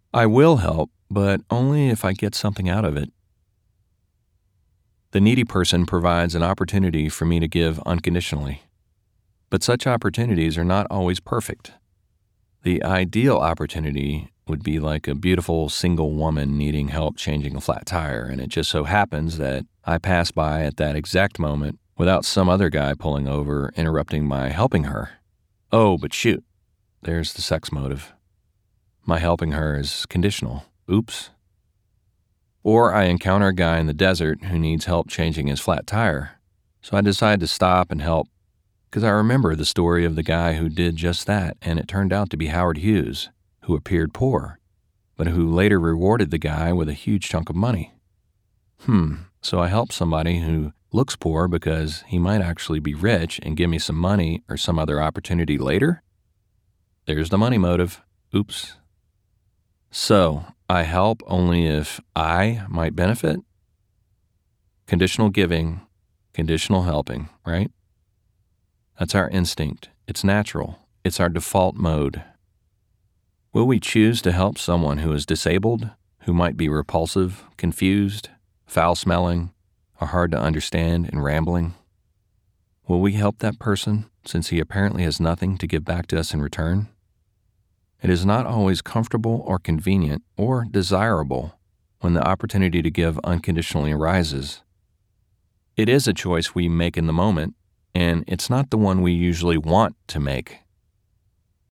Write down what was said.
I will help, but only if I get something out of it. The needy person provides an opportunity for me to give unconditionally. But such opportunities are not always perfect. The ideal opportunity would be like a beautiful single woman needing help changing a flat tire, and it just so happens that I pass by at that exact moment without some other guy pulling over, interrupting my helping her. Oh, but shoot, there's the sex motive. My helping her is conditional. Oops. Or I encounter a guy in the desert who needs help changing his flat tire, so I decide to stop and help because I remember the story of the guy who did just that, and it turned out to be Howard Hughes, who appeared poor, but who later rewarded the guy with a huge chunk of money. So I help somebody who looks poor because he might actually be rich and give me some money or some other opportunity later? There's the money motive. Oops. So, I help only if I might benefit? Conditional giving, conditional helping, right? That's our instinct. It's natural. It's our default mode. Will we choose to help someone who is disabled, who might be repulsive, confused, foul-smelling, or hard to understand and rambling? Will we help that person since he apparently has nothing to give back to us in return? It is not always comfortable or convenient or desirable when the opportunity to give unconditionally arises. It is a choice we make in the moment, and it's not the one we usually want to make.